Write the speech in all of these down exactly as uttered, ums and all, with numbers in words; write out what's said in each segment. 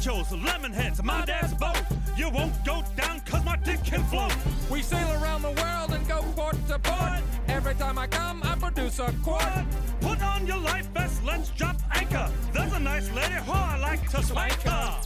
nachos, lemon heads, my dad's boat. You won't go down cause my dick can float. We sail around the world and go port to port. Every time I come, I produce a quart. Put on your life vest, let's drop anchor. There's a nice lady who I like to swank her.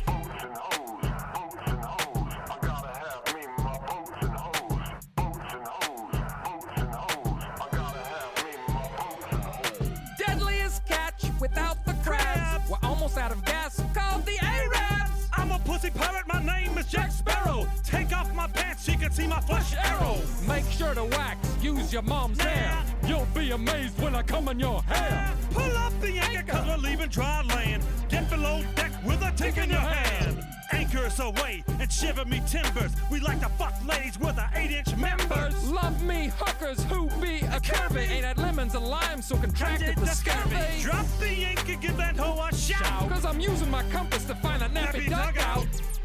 Deadliest catch without the crabs. We're almost out of gas, called the Arabs. I'm a pussy pirate, my name is Jack Sparrow. Take off my pants, she can see my flesh arrow. Make sure to wax, use your mom's hair. You'll be amazed when I come in your hair. Pull up the anchor cause we're leaving dry land. Get below deck with a tick in your hand. Anchor us away and shiver me timbers. We like to fuck ladies with our eight inch members. Love me hookers who be a curvy. Ain't had lemons and limes so contracted the scurvy. Drop the anchor, give that hoe a shout. Cause I'm using my compass to find a nappy, Nappy dugout. dugout.